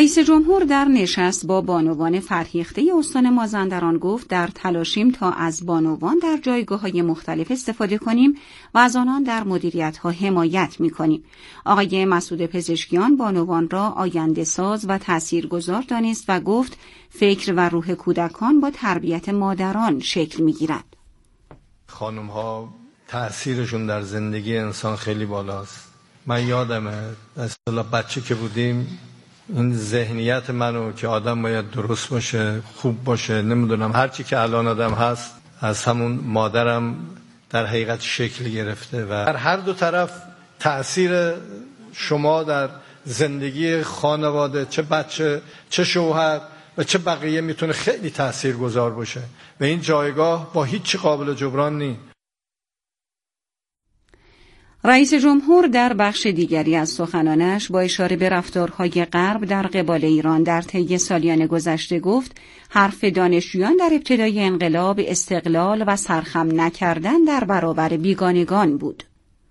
رئیس جمهور در نشست با بانوان فرهیخته استان مازندران گفت در تلاشیم تا از بانوان در جایگاه‌های مختلف استفاده کنیم و از آنان در مدیریت‌ها حمایت می‌کنیم. آقای مسعود پزشکیان بانوان را آینده‌ساز و تاثیرگذار دانست و گفت فکر و روح کودکان با تربیت مادران شکل می‌گیرد. خانم‌ها تأثیرشون در زندگی انسان خیلی بالاست. من یادمه اصلا بچه که بودیم این ذهنیت منو که آدم باید درست باشه، خوب باشه، نمیدونم هرچی که الان آدم هست از همون مادرم در حقیقت شکل گرفته و در هر دو طرف تأثیر شما در زندگی خانواده، چه بچه، چه شوهر و چه بقیه میتونه خیلی تأثیرگذار باشه و این جایگاه با هیچ قابل جبران نیست. رئیس جمهور در بخش دیگری از سخنانش با اشاره به رفتارهای غرب در قبال ایران در طی سالیان گذشته گفت حرف دانشجویان در ابتدای انقلاب استقلال و سرخم نکردن در برابر بیگانگان بود.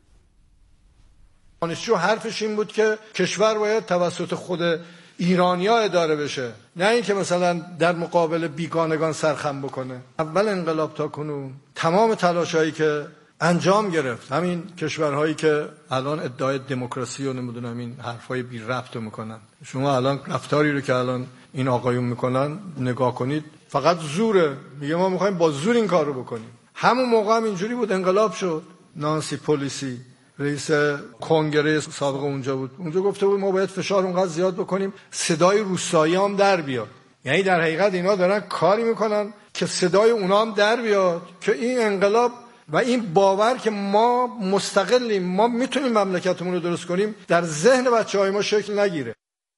دانشجو حرفش این بود که کشور باید توسط خود ایرانیا اداره بشه، نه اینکه مثلا در مقابل بیگانگان سرخم بکنه. اول انقلاب تا کنون تمام تلاشایی که انجام گرفت، همین کشورهایی که الان ادعای دموکراسی و نمیدونم این حرفای بی ربط میکنن، شما الان رفتاری رو که الان این آقایون میکنن نگاه کنید، فقط زوره. میگه ما میخوایم با زور این کار رو بکنیم. همون موقع هم اینجوری بود، انقلاب شد. نانسی پلیسی رئیس کنگره سابق اونجا بود، اونجا گفته بود ما باید فشار اونقدر زیاد بکنیم صدای روستایی هم در بیاد. یعنی در حقیقت اینا دارن کاری میکنن که صدای اونا هم در بیاد که این انقلاب و این باور که ما مستقلیم، ما میتونیم مملکتمون رو درست کنیم، در ذهن بچه‌های ما شکل نگیره.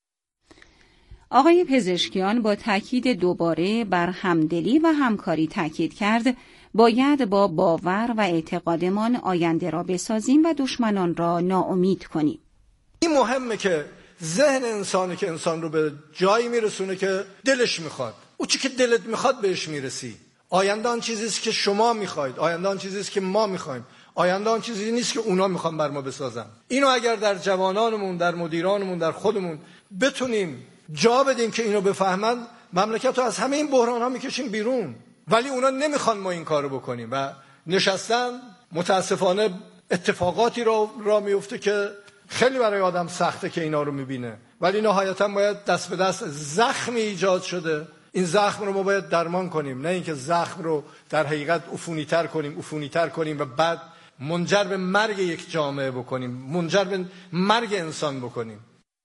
آقای پزشکیان با تاکید دوباره بر همدلی و همکاری تاکید کرد باید با باور و اعتقادمان آینده را بسازیم و دشمنان را ناامید کنیم. این مهمه که ذهن انسانی که انسان رو به جایی میرسونه که دلش میخواد، او چی که دلت میخواد بهش میرسی. آینده آن چیزی است که شما میخواید، آینده آن چیزی است که ما میخوایم، آینده آن چیزی نیست که اونا میخوان بر ما بسازن. اینو اگر در جوانانمون، در مدیرانمون، در خودمون بتونیم جا بدیم که اینو بفهمن، مملکت رو از همه این بحران‌ها میکشیم بیرون. ولی اونا نمیخوان ما این کارو بکنیم و نشستن. متاسفانه اتفاقاتی را میفته که خیلی برای آدم سخته که اینا رو میبینه، ولی نهایتاً باید دست به دست زخمی ایجاد شده. این زخم رو ما باید درمان کنیم، نه اینکه زخم رو در حقیقت عفونی‌تر کنیم و بعد منجر به مرگ یک جامعه بکنیم، منجر به مرگ انسان بکنیم.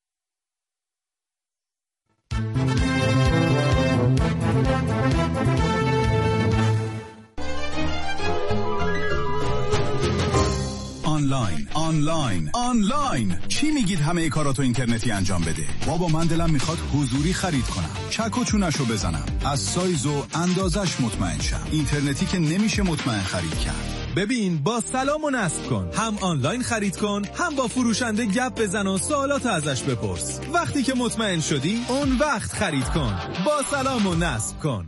آنلاین چی میگید همه کاراتو اینترنتی انجام بده؟ بابا من دلم میخواد حضوری خرید کنم، چک و چونشو بزنم، از سایز و اندازش مطمئن شم. اینترنتی که نمیشه مطمئن خرید کرد. ببین با سلام و نصب کن، هم آنلاین خرید کن، هم با فروشنده گپ بزن و سوالات ازش بپرس. وقتی که مطمئن شدی اون وقت خرید کن. با سلام و نصب کن.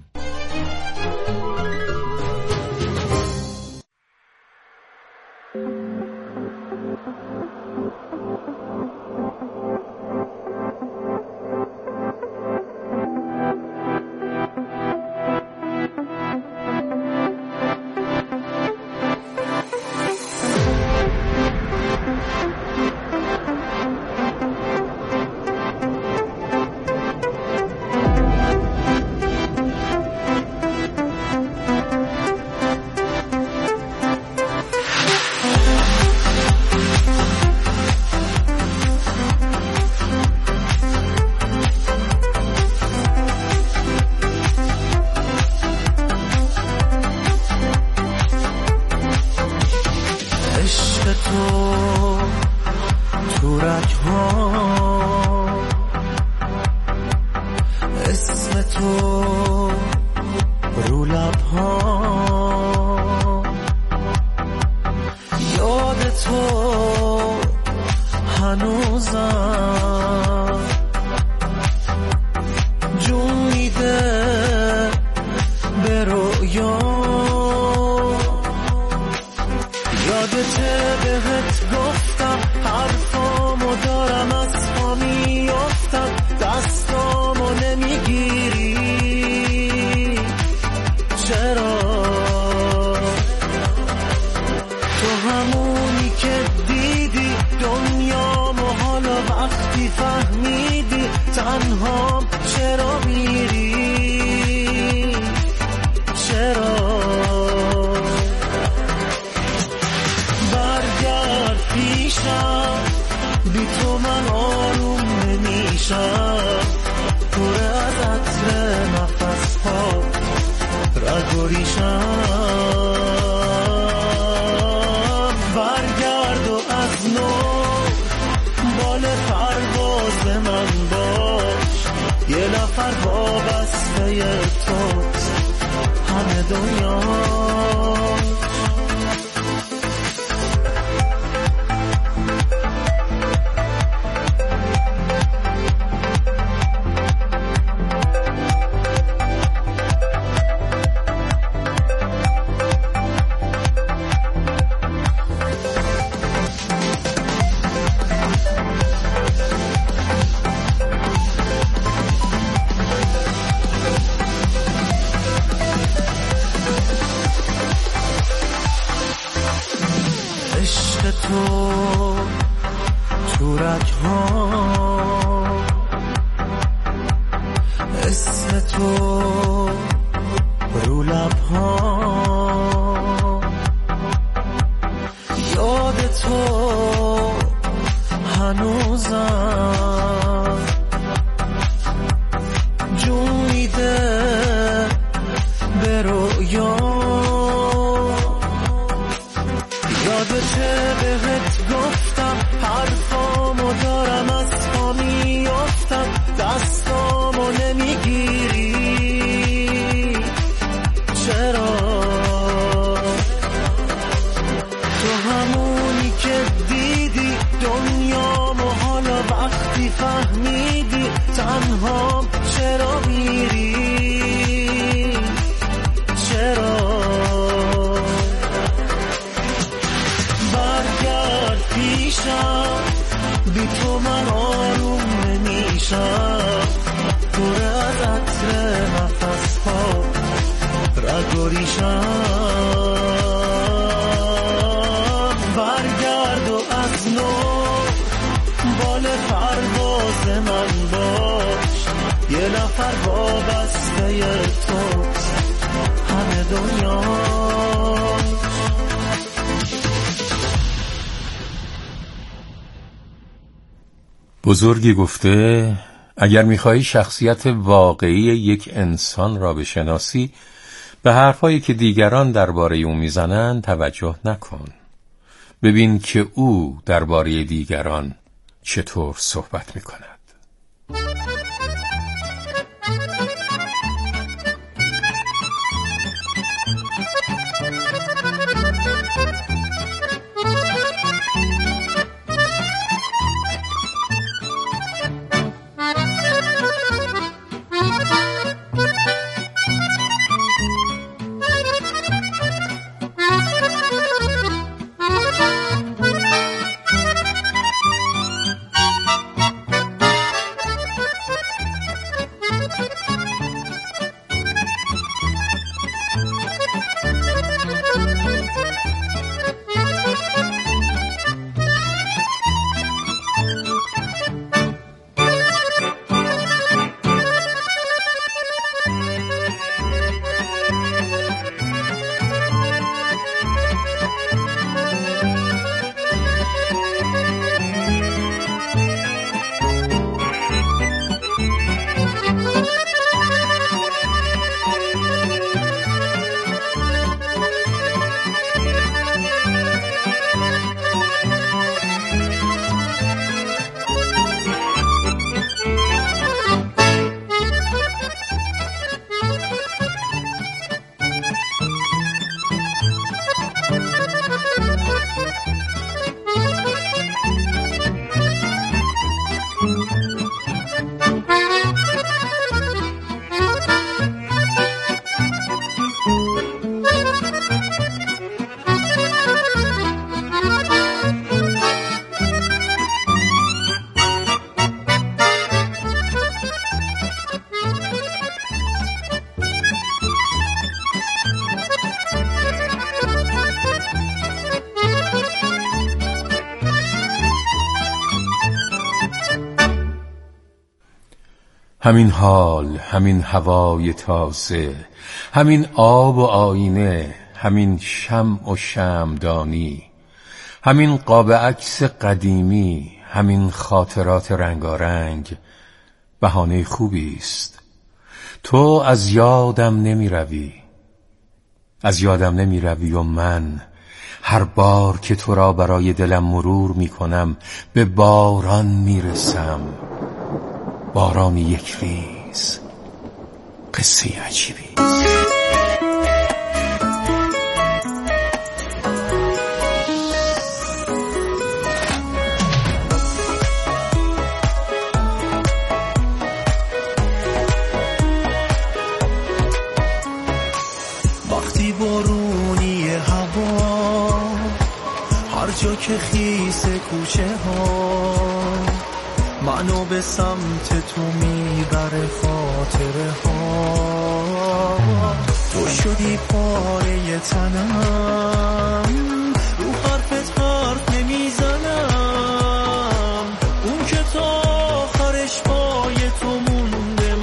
گفتم حرفامو دارم از پا میافتم، دست تنها چرا میری؟ چرا؟ برگرد پیشم، بی تو من آروم نمیشم، پر از عطر نفس ها رگ و ریشم. برگرد و از نو بال پرواز من باش، یه نفر وابسته توست همه دنیا. عشق تو تو رگ‌ها، اسم تو رو لب‌ها، یاد تو هنوزم جون میده به رویا. یادته بهت گفتم حرفامو دارم از پا میافتم، دستامو نمیگیری؟ چرا؟ تو همونی که دیدی دنیامو، حالا وقتی فهمیدی تنها چرا میری؟ چرا؟ بی تو من آروم نمیشم، پر از عطر نفس ها رگ و ریشم. برگرد و از نو بال پرواز من باش، یه نفر وابسته توست همه دنیا. بزرگی گفته اگر می‌خواهی شخصیت واقعی یک انسان را بشناسی، به حرفایی که دیگران درباره او میزنند توجه نکن. ببین که او درباره دیگران چطور صحبت میکند. همین حال، همین هوای تازه، همین آب و آینه، همین شمع و شمعدانی، همین قاب عکس قدیمی، همین خاطرات رنگارنگ بهانه خوبی است. تو از یادم نمی روی، از یادم نمی روی و من هر بار که تو را برای دلم مرور می کنم به باران می رسم. باران یک ریز، قصه عجیبی. وقتی بارونی هوا هر جا که خیس کوچه ها منو به سمت تو میبره خاطره ها. تو شدی پاره تنم، رو حرفت حرف نمیزنم، اون که تا آخرش پای تو مونده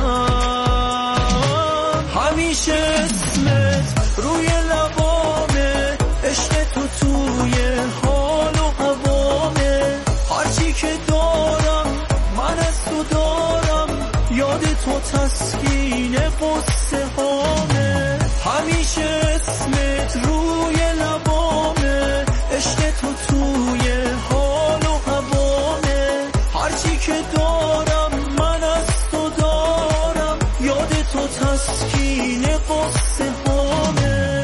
منم. همیشه اسمت روی لبامه، عشق تو توی حال و هوامه. هرچی که دارم من از تو دارم، یاد تو تسکین قصه هامه. همیشه اسمت روی لبامه، عشق تو توی حال و هوامه. هرچی که دارم من از تو دارم، یاد تو تسکین قصه هامه.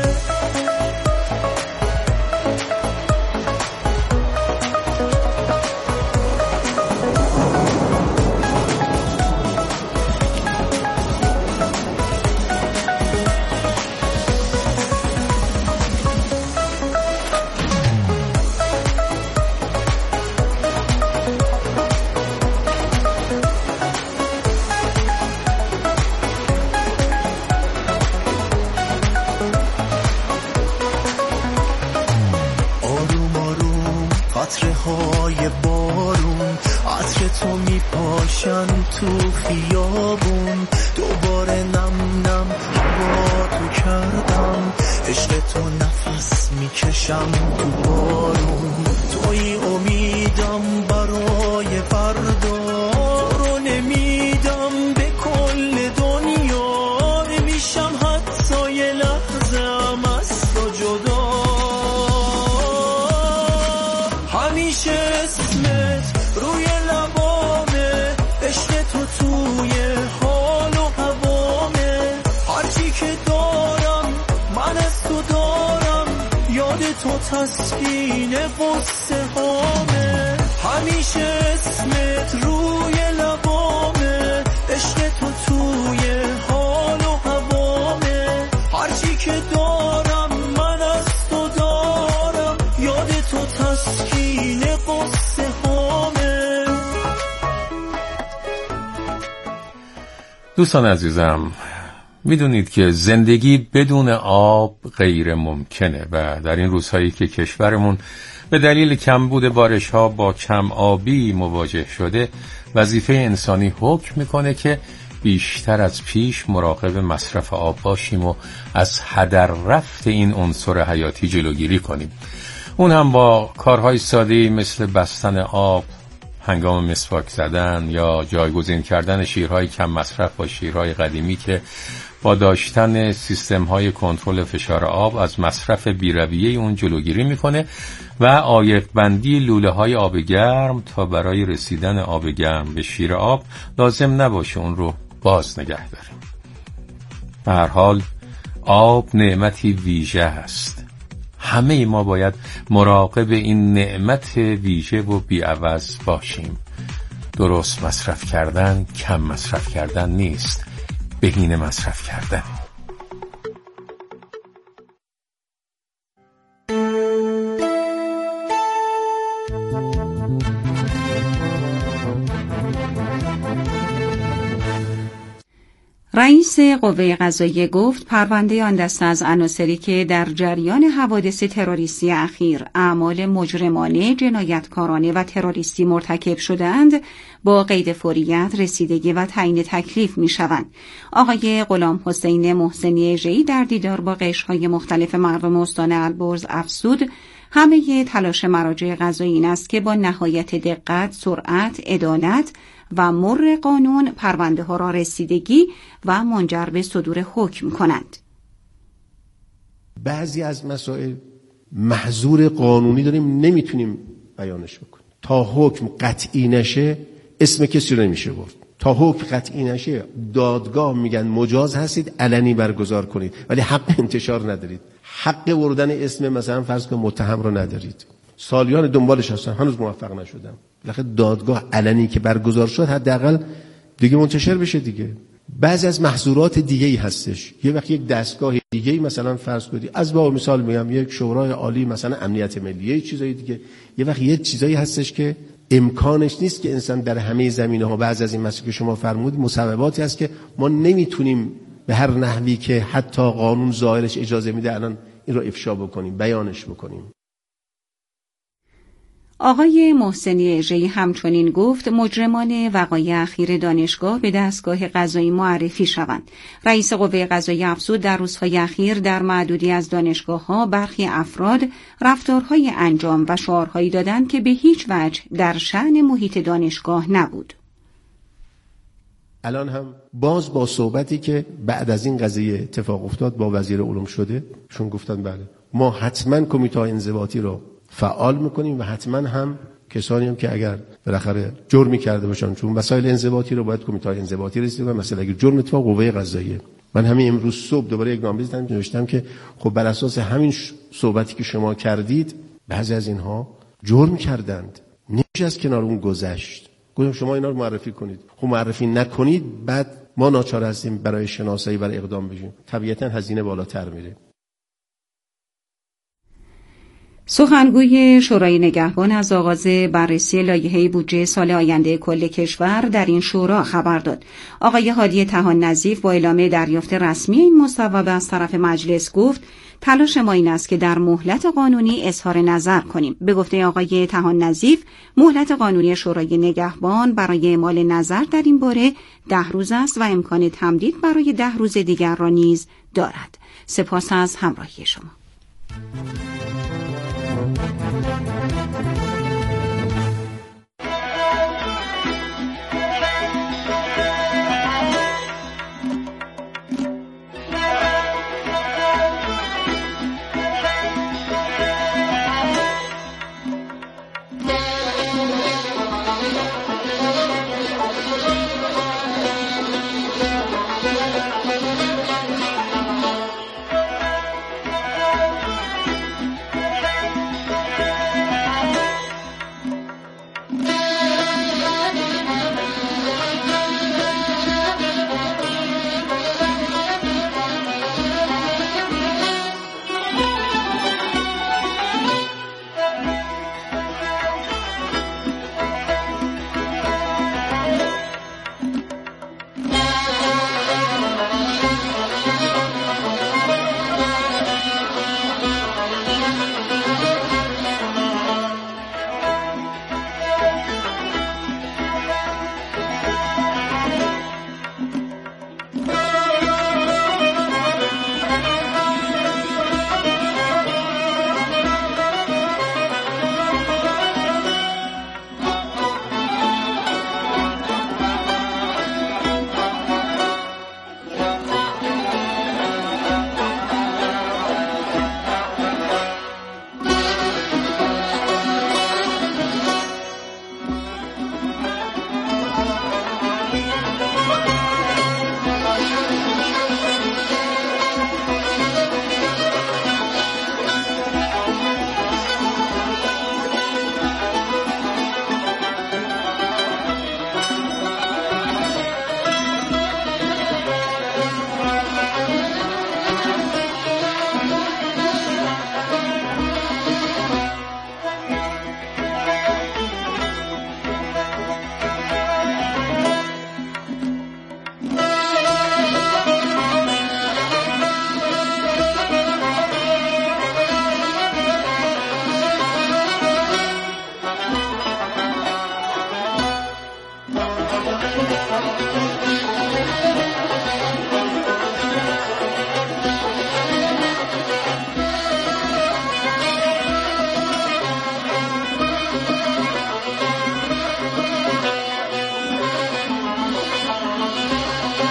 قطره های بارون عطر تو میپاشن تو خیابون. دوباره نم نم هوا تو کردم، عشق تو نفس میکشم تو بارون. توی امیدم برای فردا، تو رو نمیدم به کل دنیا. نمیشم حتی یه لحظه هم از تو جدا. همیشه اسمت روی لبامه، عشق تو توی حال و هوامه. هرچی که دارم من از تو دارم، یاد تو تسکین قصه هامه. همیشه اسمت روی لبامه، عشق تو توی حال و هوامه. هرچی که دارم من از تو دارم، یاد تو تسکین قصه هامه. دوستان عزیزم، میدونید که زندگی بدون آب غیر ممکنه و در این روزهایی که کشورمون به دلیل کمبود بارش‌ها با کم آبی مواجه شده، وظیفه انسانی حکم میکنه که بیشتر از پیش مراقب مصرف آب باشیم و از هدر رفت این عنصر حیاتی جلوگیری کنیم. اون هم با کارهای ساده‌ای مثل بستن آب هنگام مسواک زدن یا جایگزین کردن شیرهای کم مصرف با شیرهای قدیمی که با داشتن سیستم‌های کنترل فشار آب از مصرف بی‌رویه اون جلوگیری میکنه و عایق بندی لوله‌های آب گرم تا برای رسیدن آب گرم به شیر آب لازم نباشه اون رو باز نگه داریم. به هر حال آب نعمتی ویژه است. همه ما باید مراقب این نعمت ویژه و بی‌عوض باشیم. درست مصرف کردن کم مصرف کردن نیست، بهینه مصرف کردن. رئیس قوه قضاییه گفت پرونده آن دسته از عناصری که در جریان حوادث تروریستی اخیر اعمال مجرمانه، جنایتکارانه و تروریستی مرتکب شده‌اند با قید فوریت، رسیدگی و تعیین تکلیف می‌شوند. آقای غلام حسین محسنی اژه‌ای در دیدار با قشرهای مختلف مردم استان البرز افزود همه تلاش مراجع قضایی این است که با نهایت دقت، سرعت، عدالت و مر قانون پرونده ها را رسیدگی و منجر به صدور حکم کنند. بعضی از مسائل محظور قانونی داریم نمیتونیم بیانش بکنیم. تا حکم قطعی نشه اسم کسی رو نمیشه برد. تا حکم قطعی نشه دادگاه میگن مجاز هستید علنی برگزار کنید، ولی حق انتشار ندارید. حق بردن اسم مثلا فرض کن متهم رو ندارید. سالیان دنبالش هستن هنوز موفق نشدم. بالاخره دادگاه علنی که برگزار شد حداقل دیگه منتشر بشه دیگه. بعضی از محظورات دیگه‌ای هستش. یه وقت یک دستگاه دیگه‌ای مثلا فرض کنید از باب مثال میگم یک شورای عالی مثلا امنیت ملی چیزای دیگه، یه وقت یه چیزایی هستش که امکانش نیست که انسان در همه زمینه‌ها بعضی از این مسائل که شما فرمودید مسبباتی هست که ما نمیتونیم به هر نحوی که حتی قانون ظاهرش اجازه میده الان این رو افشا بکنیم، بیانش بکنیم. آقای محسنی اژه‌ای همچنین گفت مجرمان وقایع اخیر دانشگاه به دستگاه قضایی معرفی شوند. رئیس قوه قضاییه افزود در روزهای اخیر در معدودی از دانشگاه‌ها برخی افراد رفتارهای انجام و شعارهایی دادند که به هیچ وجه در شأن محیط دانشگاه نبود. الان هم باز با صحبتی که بعد از این قضیه اتفاق افتاد با وزیر علوم شده، چون گفتن بله ما حتما کمیته انضباطی رو فعال میکنیم و حتما هم کسانی هم که اگر بالاخره جرمی کرده باشن، چون مسائل انضباطی رو باید کمیته انضباطی رسید و مثلا اگر جرم اتفاق قوه قضاییه. من همین امروز صبح دوباره یک نامه نوشتم که خب بر اساس همین صحبتی که شما کردید بعضی از اینها جرم کردند، نمیشه از کنار اون گذشت. گفتم شما اینا رو معرفی کنید. خب معرفی نکنید بعد ما ناچار هستیم برای شناسایی برای اقدام بشیم. طبیعتا هزینه بالاتر میره. سخنگوی شورای نگهبان از آغاز بررسی لایحه بودجه سال آینده کل کشور در این شورا خبر داد. آقای هادی طحان نظیف با اعلام دریافت رسمی این مصوبه از طرف مجلس گفت تلاش ما این است که در مهلت قانونی اظهار نظر کنیم. به گفته آقای طحان نظیف مهلت قانونی شورای نگهبان برای اعمال نظر در این باره 10 روز است و امکان تمدید برای 10 روز دیگر را نیز دارد. سپاس از همراهی شما.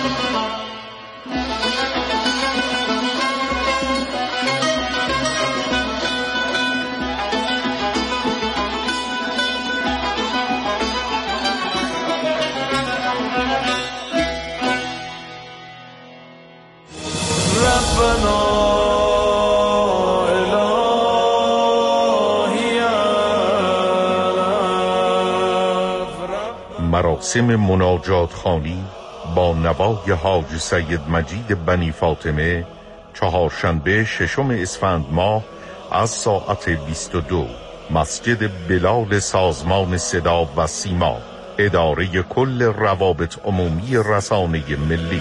مراسم مناجات خوانی با نوای حاج سید مجید بنی فاطمه چهارشنبه 6 اسفند ماه از ساعت 22 مسجد بلال سازمان صدا و سیما، اداره کل روابط عمومی رسانه ملی.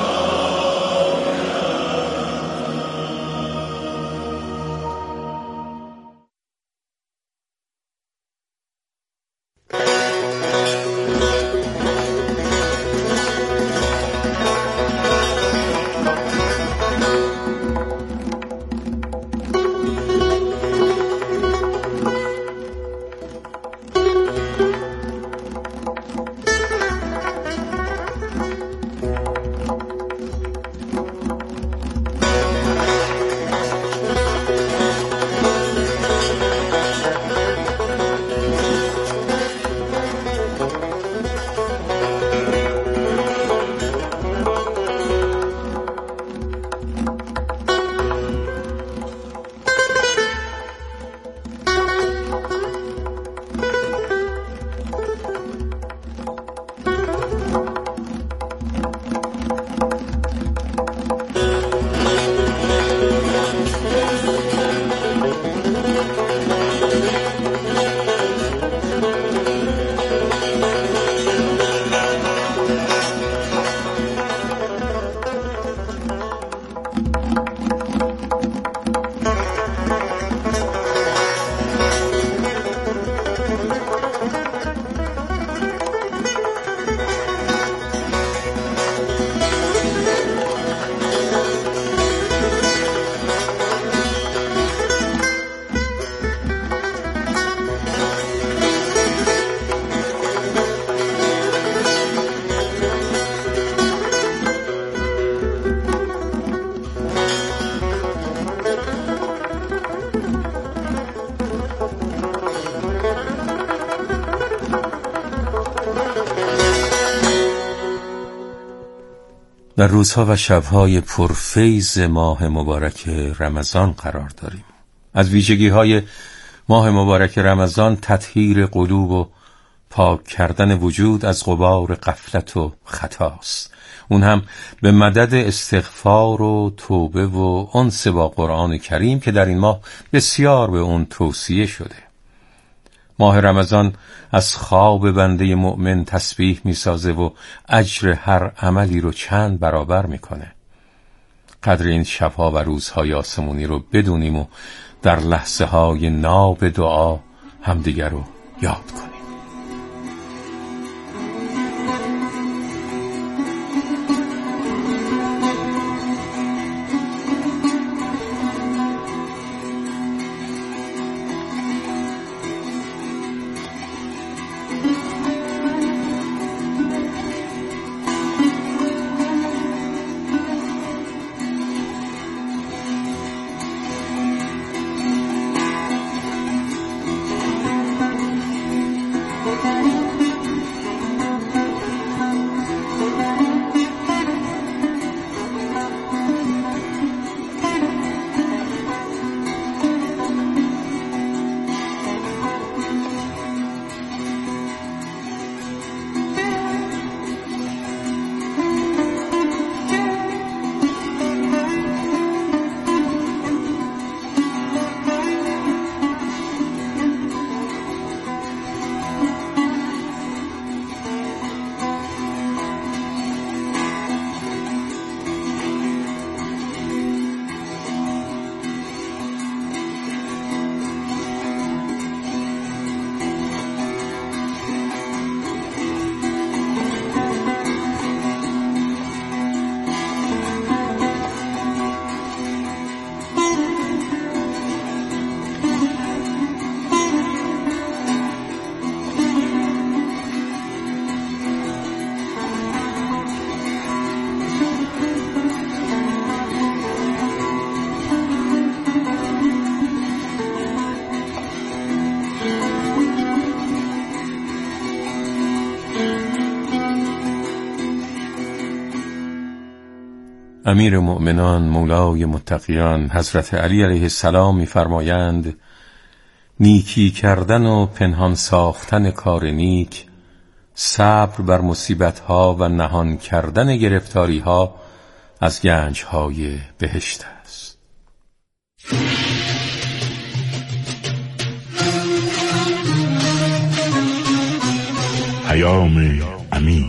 در روزها و شبهای پرفیض ماه مبارک رمضان قرار داریم. از ویژگی‌های ماه مبارک رمضان تطهیر قلوب و پاک کردن وجود از غبار غفلت و خطاست. اون هم به مدد استغفار و توبه و انس با قرآن کریم که در این ماه بسیار به اون توصیه شده. ماه رمضان از خواب بنده مؤمن تسبیح میسازه و اجر هر عملی رو چند برابر میکنه. قدر این شبها و روزهای آسمونی رو بدونیم و در لحظه های ناب دعا همدیگر رو یاد کنیم. امیر مؤمنان مولای متقیان حضرت علی علیه السلام می‌فرمایند نیکی کردن و پنهان ساختن کار نیک، صبر بر مصیبت‌ها و نهان کردن گرفتاری‌ها از گنج‌های بهشت است. پیام امیر.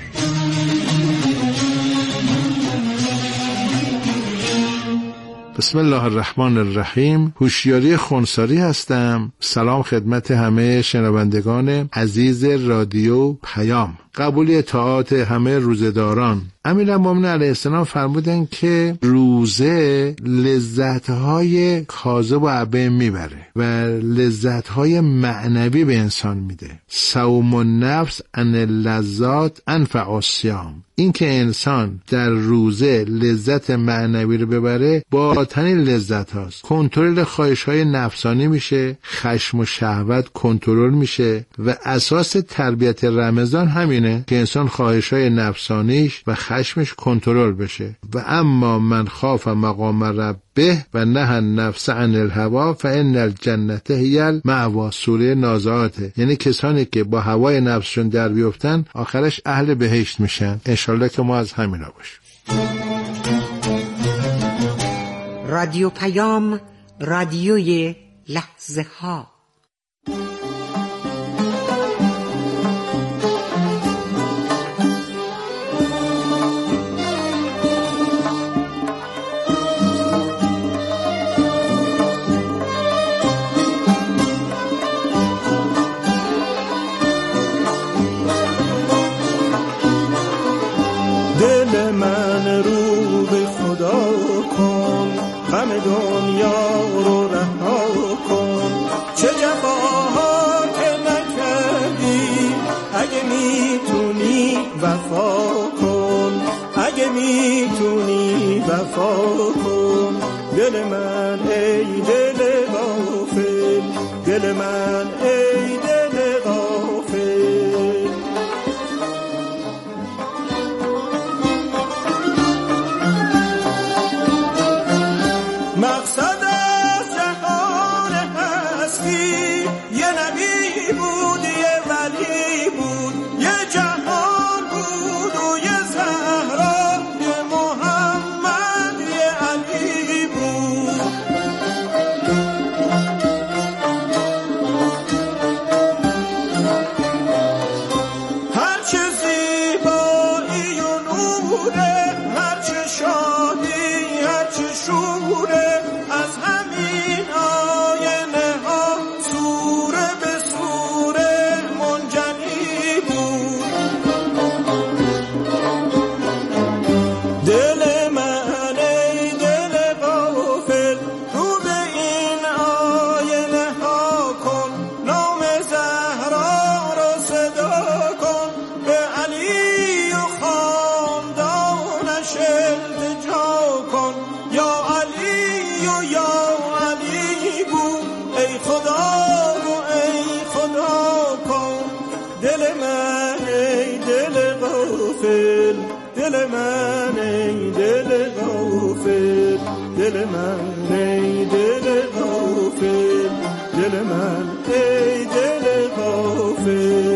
بسم الله الرحمن الرحیم. هوشیاری خونساری هستم. سلام خدمت همه شنوندگان عزیز رادیو پیام. قبولی اطاعات همه روزداران. امیرالمومنین علیه السلام فرمودن که روزه لذت‌های کاذب و عبه میبره و لذت‌های معنوی به انسان میده. صوم النفس عن اللذات انفع الصیام. این که انسان در روزه لذت معنوی رو ببره باطنی لذت هاست. کنترل خواهش‌های نفسانی میشه، خشم و شهوت کنترل میشه و اساس تربیت رمضان همینه که انسان خواهش‌های نفسانیش و خشمش کنترل بشه. و اما من خاف مقام ربه و نهى النفس عن الهوى فان الجنة هی المأوى. سوره نازعاته. یعنی کسانی که با هوای نفسشون در بیفتن آخرش اهل بهشت میشن. انشالله که ما از همینا باشیم. رادیو پیام، رادیوی لحظه ها. دل من رو به خدا کن، غم دنیا رو رها کن. چه جفاها که نکردی، اگه میتونی وفا کن، اگه میتونی وفا کن. دل من ای دل غافل، دل من ای دل غافل. مقصد از جهان هستی یه نبی بود، یه ولی بود، یه جهان بود و یه زهرا، یه محمد، یه علی بود. هرچه زیبایی و نوره، هرچه شادی، هرچه شوره، از همین آینه ها سوره به سوره منجلی بود. دل من ای دل غافل، رو به این آینه ها کن، نام زهرا را صدا کن، به علی و خاندانش التجا کن. یا علی و یا علی بود، ای خدا و ای خدا کن. دل من ای دل غافل، دل من ای دل غافل، دل من ای دل غافل، دل من ای دل غافل.